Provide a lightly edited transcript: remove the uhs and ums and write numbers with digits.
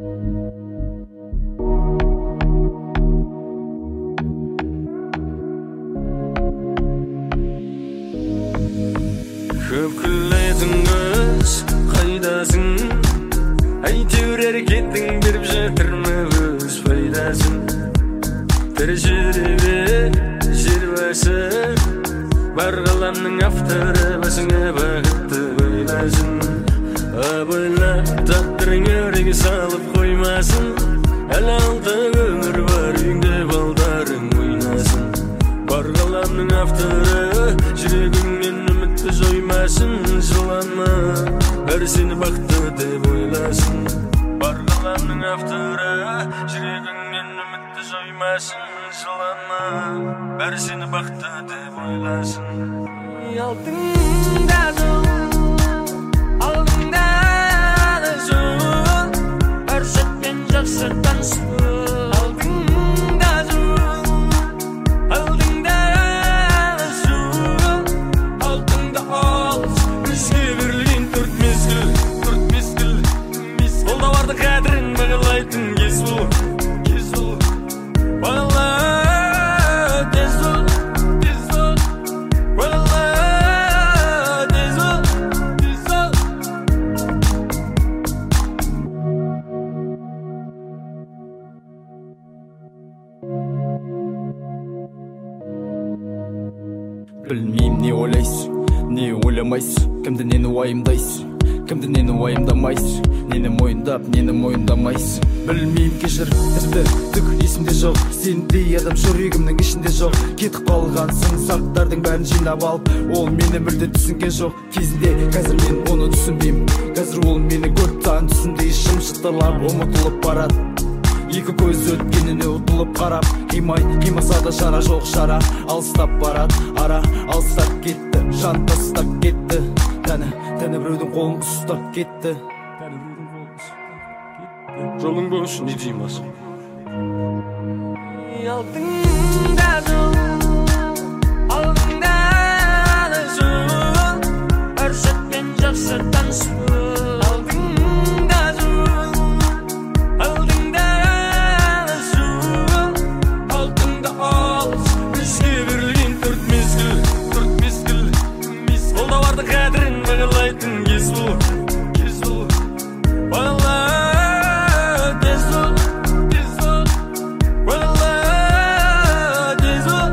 Күлетіңіз қайдасың, әйтеуір әрекеттің беріп жатырма өз пайдасын. Тіршілігі жер басы, бар ғаламның авторы басыңа бақытты ойласын. Абайлап тағдырың өреге салып қоймасын, әлі алда өмір бар, үйіңде балдарың ойнасын. Бар ғаламның авторы жүрегіңнен үмітті жоймасын. Жыланма, бәрі сені бақытты деп ойласын. Бар ғаламның авторы жүрегіңнен үмітті жоймасын. Жыланма, бәрі сені бақытты деп ойласын. Алдыңда жол, алдыңда да жол, әр сәтпен жақсы танысу. Алдыңда жол, алдыңда да жол, алдыңда алыс, бізге берілген төрт мезгіл. Қолда барды қадірін бағалайтын кез бұл. Бағала тез бол, бағала тез бол. Білмеймін не ойлайсың, не ойламайсың, кімді нені уайымдайсың, кімді нені уайымдамайсың, нені мойындап, нені мойындамайсың. Білмеймін кешір, тіпті түк есімде жоқ, сендей адам жүрегімнің ішінде жоқ. Кетіп қалғансың, заттардың бәрін жинап алып, ол мені мүлде түсінген жоқ кезінде. Қазір мен оны түсінбеймін, қазір ол мені көріп түсіндей шымшықтарлап ұмытылып барады. Екі көз өткеніне ұтылып қарап, қимаса да шара жоқ, шара алыстап барады. Ара алыстап кетті, жан тастап кетті, тәні біреудің қолын ұстап кетті. Жолың болсын, не деймін асыл. Алдыңда жол, алдыңда да жол, әр сәтпен жақсы танысу. Алдыңда жол, алдыңда да жол, алдыңда алыс, бізге берілген төрт мезгіл. Қолда барды қадірін бағалайтын кез бұл. Бағала тез бол, бағала тез бол.